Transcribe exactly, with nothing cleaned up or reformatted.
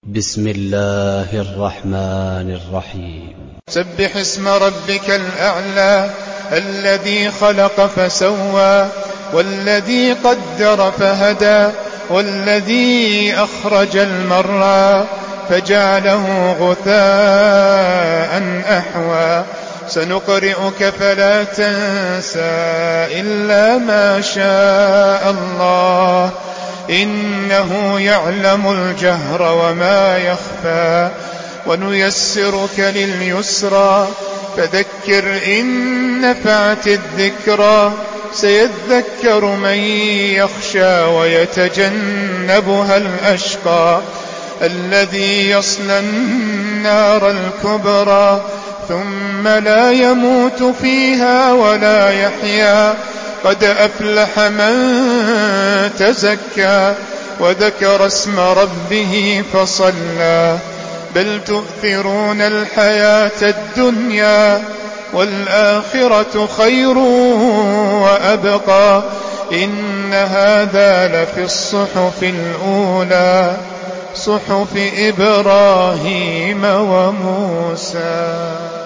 بسم الله الرحمن الرحيم. سبح اسم ربك الأعلى الذي خلق فسوى والذي قدر فهدى والذي أخرج المرعى فجعله غثاء أحوى سنقرئك فلا تنسى إلا ما شاء الله إنه يعلم الجهر وما يخفى ونيسرك لليسرى فذكر إن نفعت الذكرى سيذكر من يخشى ويتجنبها الأشقى الذي يصلى النار الكبرى ثم لا يموت فيها ولا يحيا قد أفلح من تزكى وذكر اسم ربه فصلى بل تؤثرون الحياة الدنيا والآخرة خير وأبقى إن هذا لفي الصحف الأولى صحف إبراهيم وموسى.